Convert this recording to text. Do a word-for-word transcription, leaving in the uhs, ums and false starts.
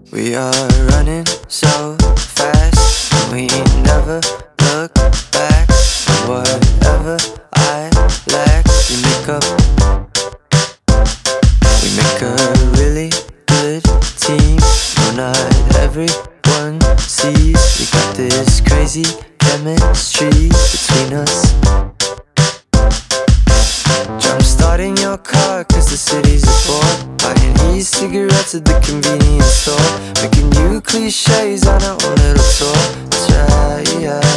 We are running so fast, and we never look back. Whatever I lack, we make up. We make a really good team. No, not everyone sees we got this crazy chemistry between us. Jump starting your car cause the city's a bore. Buying e-cigarettes at the convenience store. Making new cliches on our own little tour. That's right, yeah.